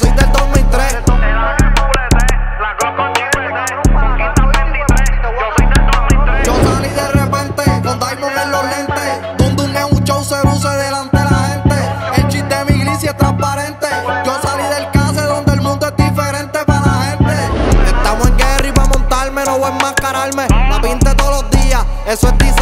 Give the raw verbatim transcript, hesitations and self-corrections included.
soy del dos mil tres. Yo salí de repente con Diamond en los lentes. Dum Dum es un show, se luce delante de la gente. El chip de mi iglesia es transparente. Yo salí del case donde el mundo es diferente para la gente. Estamos en guerra y para montarme no voy a enmascararme. La pinte todos los días, eso es